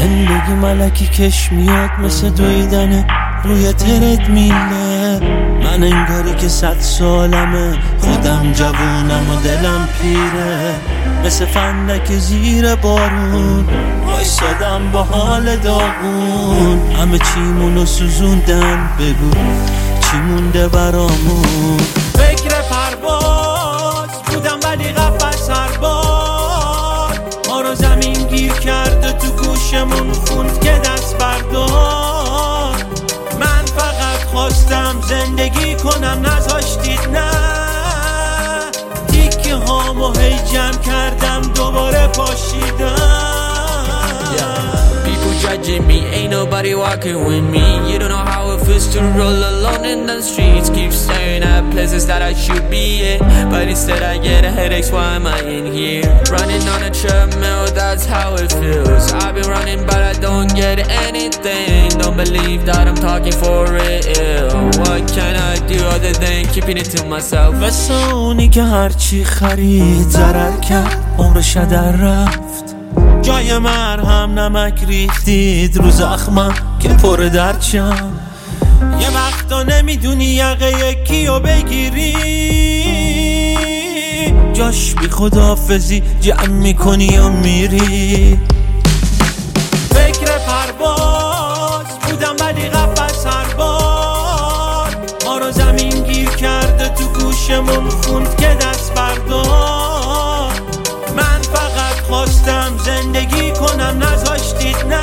زندگی ملکی کش میاد مثل دویدن روی ترد میله. من انگاری که 100 سالمه، خودم جوونم و دلم پیره. مثل فندک زیر بارون وایسادم با حال داغون. همه چیمونو سوزوندن، بگو چی مونده برامون. فکر پرواز بودم ولی قفس هر بار ما رو زمین گیر کرده، تو گوشمون خوند که دست بردار. من فقط خواستم زندگی کنم، نذاشتید نه. تیکه هامو هی جمع کردم، دوباره پاشیدم. People judging me, ain't nobody walking with me. You don't know how it feels to roll alone in the streets. Keep staring at places that I should be in, but instead I get a headache, why am I in here? Running on a treadmill, that's how it feels. I've been running but I don't get anything. Don't believe that I'm talking for real. What can I do other than keeping it to myself? مثل اونی که هرچی خرید ضرر کرد، عمرش در رفت. جای مرهم نمک ریختید رو زخمم که پر درچم. یه وقتا نمیدونی یقه یکیو بگیری، جاش بی خداحافظی جمع میکنی و میری. فکر پرواز بودم ولی قفس هر بار ما رو زمین گیر کرده، تو گوشمون خوند که دست بردار. من فقط خواستم زندگی کنم، نذاشتید نه.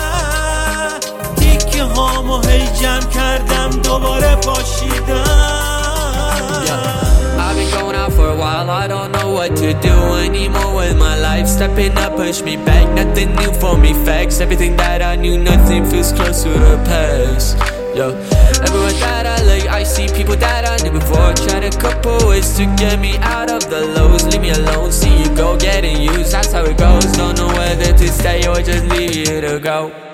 تیکه هامو هی جمع کردم، دوباره پاشیدم. I've been going out for a while, I don't know what to do anymore with my life. Stepping up, push me back, nothing new for me, facts. Everything that I knew, nothing feels close to the past. Yo, everywhere that I look, I see people that I knew before. Tried a couple ways to get me out of the lows. Leave me alone, see you go getting used, that's how it goes. Don't know whether to stay or just leave you to go.